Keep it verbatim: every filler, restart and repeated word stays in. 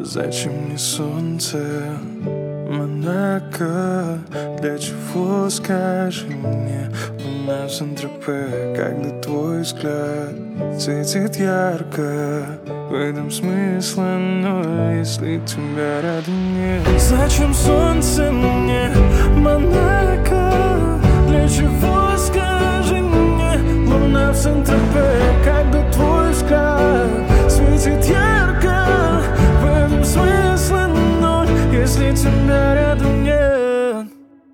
Зачем мне солнце, Монако? Для чего, скажи мне, луна в Сан-Тропе, когда твой взгляд светит ярко? В этом смысла ноль, если тебя рядом нет. Зачем солнце мне, Монако? Для чего?